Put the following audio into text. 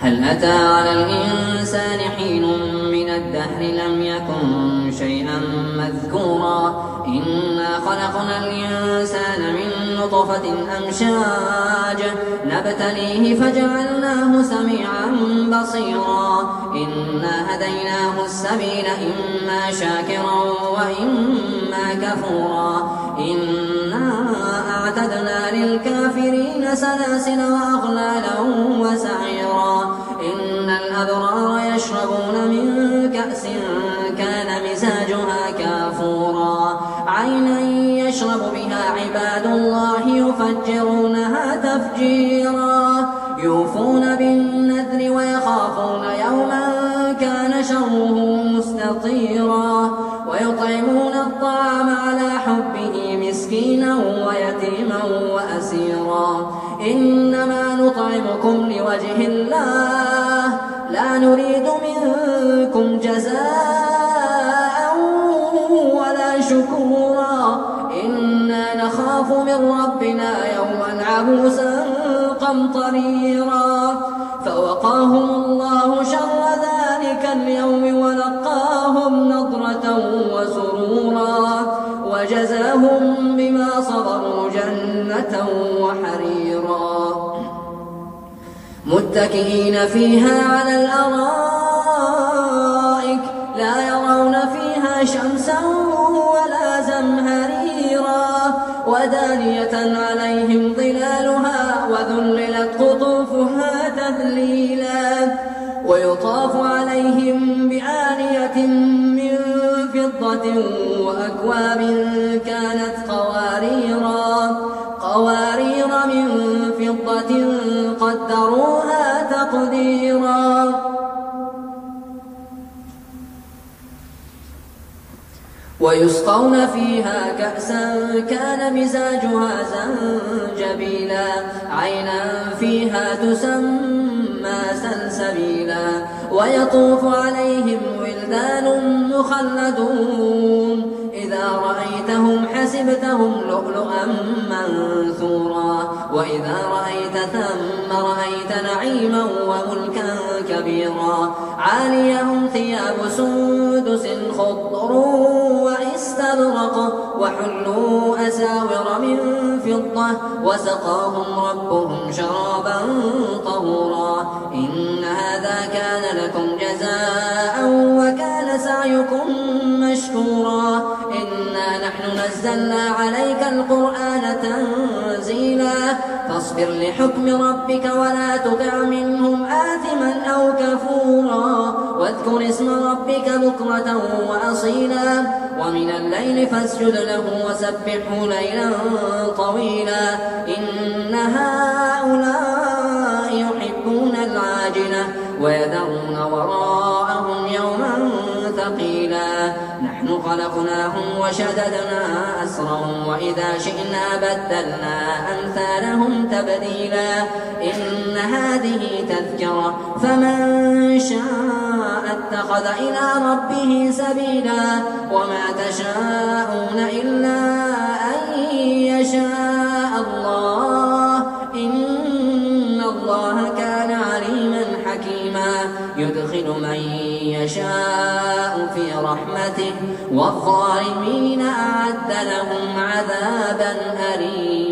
هل أتى على الإنسان حين من الدهر لم يكن شيئا مذكورا إنا خلقنا الإنسان من نطفة أمشاج نبتليه فجعلناه سميعا بصيرا إنا هديناه السبيل إما شاكرا وإما كفورا إنا أعتدنا للكافرين سلاسل وأغلالا وسعيرا إن الأبرار يشربون من كأس كان مزاجها كافورا عينا يشرب بها عباد الله يفجرونها تفجيرا يوفون بالنذر ويخافون يوما كان شره مستطيرا ويطعمون الطعام على حبه مسكينا ويتيما وأسيرا إنما نطعمكم لوجه الله لا نريد منكم جزاء ولا شكورا إنا نخاف من ربنا يوما عبوسا قمطريرا فوقاهم الله شر ذلك اليوم ولقاهم نضرة وسرورا وجزاهم بما صبروا جنة وحريرا متكئين فيها على الأرائك لا يرون فيها شمسا ولا زمهريرا ودانية عليهم ظلالها وذللت قطوفها تذليلا ويطاف عليهم بآنية من فضة وأكواب كانت قوارير من فضة قدروها تقديرا ويسقون فيها كأسا كان مزاجها زنجبيلا عينا فيها تسمى سلسبيلا ويطوف عليهم ولدان مخلدون إذا رأيتهم حسبتهم لؤلؤا منثورا وإذا رأيت ثم رأيت نعيما وملكا كبيرا عاليهم ثياب سندس خضر واستبرق وحلوا أساور من فضة وسقاهم ربهم شرابا طهورا إن هذا كان لكم جزاء وكان سعيكم مشكورا إنا نحن نزلنا عليك القرآن تنزيلا فاصبر لحكم ربك ولا تطع منهم آثما أو كفورا واذكر اسم ربك بكرة وأصيلا ومن الليل فاسجد له وسبحه ليلا طويلا إن هؤلاء يحبون العاجلة ويذرون وراءهم يوما ثقيلا نحن خلقناهم وشددنا أسرهم وإذا شئنا بدلنا أمثالهم تبديلا إن هذه تذكرة فمن شاء اتخذ إلى ربه سبيلا وما تشاءون إلا أن يشاء الله إن الله كان عليما حكيما يدخل من يشاء في رحمته والظالمين أعد لهم عذابا أليما